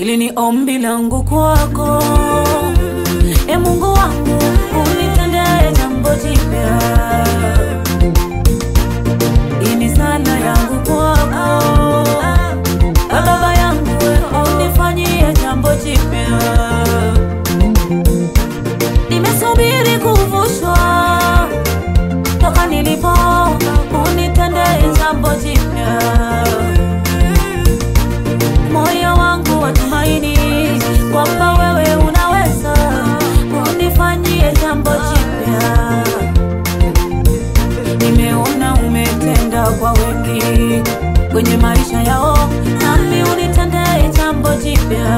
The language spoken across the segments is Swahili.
Hili ni ombi langu kwako, Mungu wangu, unitendee jambo jipya. Hii ni sala yangu kwako, Baba yangu, unifanyie jambo jipya. Nimesubiri kuvushwa toka nilipo, unitendee jambo jipya. Moyo wangu watumaini kwamba wewe unaweza, unifanyie jambo jipya. Nimeona umetenda kwa wengi kwenye maisha yao, nami unitendee jambo jipya.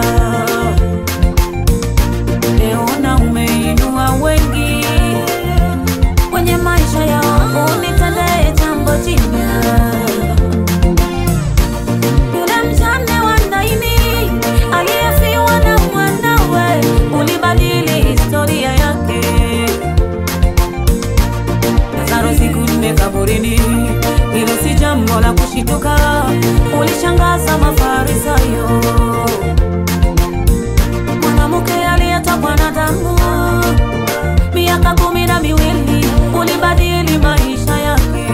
Nimeona umeinua wengi kwenye maisha yao, unitendee jambo jipya. Aliyefiwa na mwanawe, ulibadili historia yake. Lazaro siku 4 kaburini, hilo si jambo la kushituka, ulishangaza Mafarisayo. Mwanamke aliyetokwa na damu miaka 12, ulibadili maisha yake.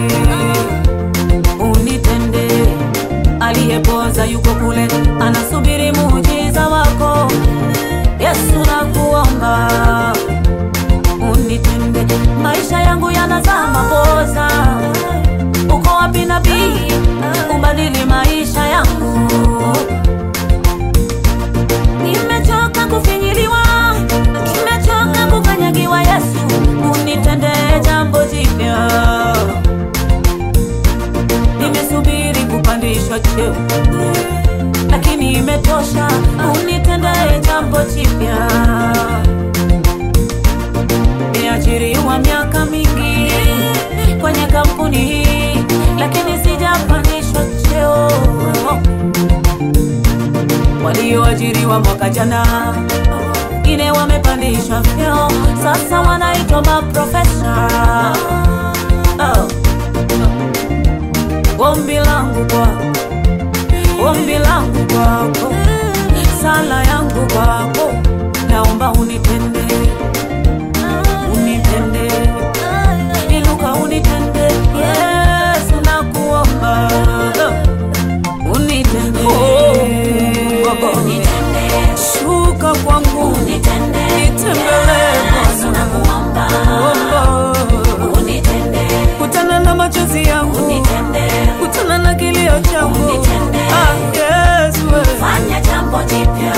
Unitende. Aliyepoza yuko kule, anasubiri muujiza wako. Yesu nakuomba, unitende. Maisha yangu yanazama poza, uko wapi nabii? Ubadili maisha yangu. Nimechoka kufinyiliwa, nimechoka kukanyagiwa. Yesu, unitende jambo jipya. Nimesubiri kupandishwa cheo, lakini imetosha, unitendee jambo jipya. Nimeajiriwa miaka mingi kwenye kampuni hii, lakini sijapandishwa cheo. Walioajiriwa mwaka jana, wengine wamepandishwa vyeo, sasa wanaitwa maprofesa. Ombi langu kwako, sala yangu kwako, naomba unitende, inuka unitende. Yesu nakuomba, unitende, shuka kwangu, nitembelee. Yesu nakuomba, kutana na machozi yangu, kutana na kilio changu. Yesu, fanya jambo jipya.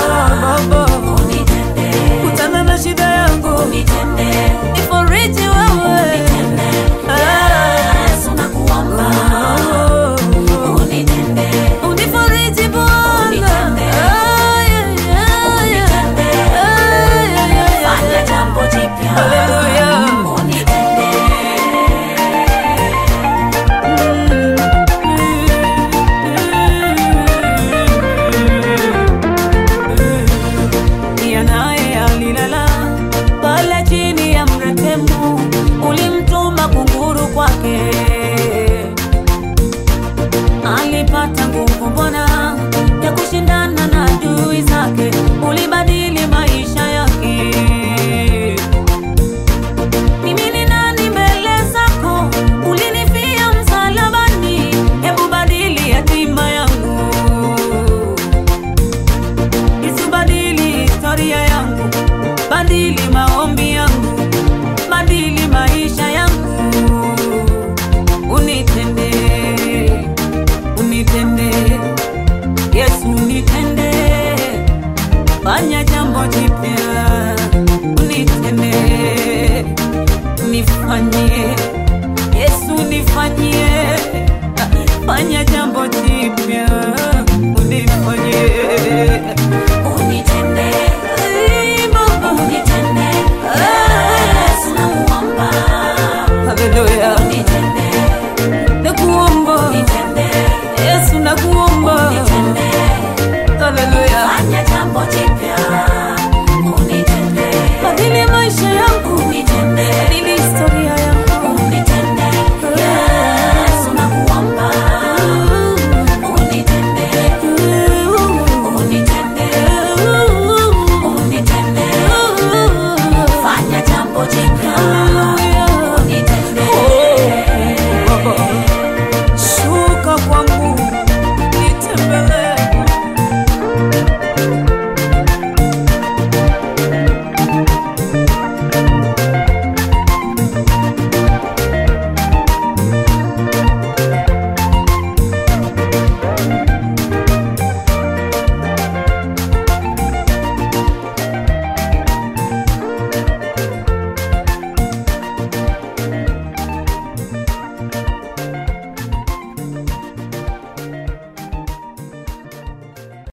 Kutana na shida yangu, nifariji wewe. Yesu nakuomba, unifariji Bwana. Fanya jambo jipya. Hallelujah. Alipata nguvu mbona ya kushindana na adui zake, ulibadili maisha yake. Mimi ni nani mbele zako, ulinifia msalabani, hebu badili hatima yangu. Yesu, badili historia yangu, badili maombi yangu, badili maisha yangu. Unitende, Yesu unitende, fanya jambo jipya. Unitende, nifanyie, Yesu nifanyie, fanya jambo jipya. Unifanyie, unitende, Yesu nakuomba. Hallelujah. Nakuomba, Yesu nakuomba. Hallelujah. Fanya jambo jipya, unitende. Badili maisha yangu.